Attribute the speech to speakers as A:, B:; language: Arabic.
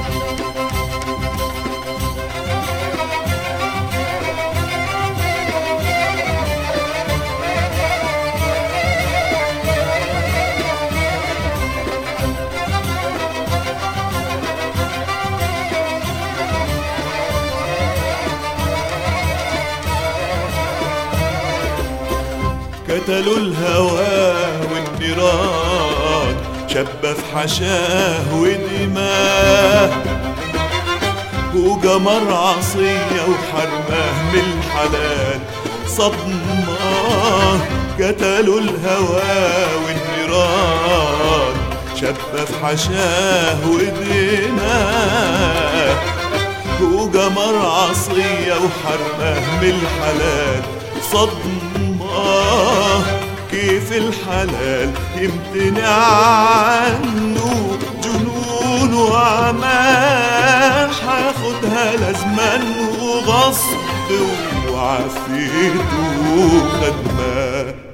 A: قتلوا الهوى والنيران شب في حشاه ودماه، وقمر عصية وحرماه من الحلال صدماه. قتلوا الهوى والنيران شب في حشاه ودماه، وقمر عصية وحرماه من الحلال صدماه. كيف الحلال يمتنع عنه جنون وعماه، حاخدها لازما وغصب وعافيته خدماه.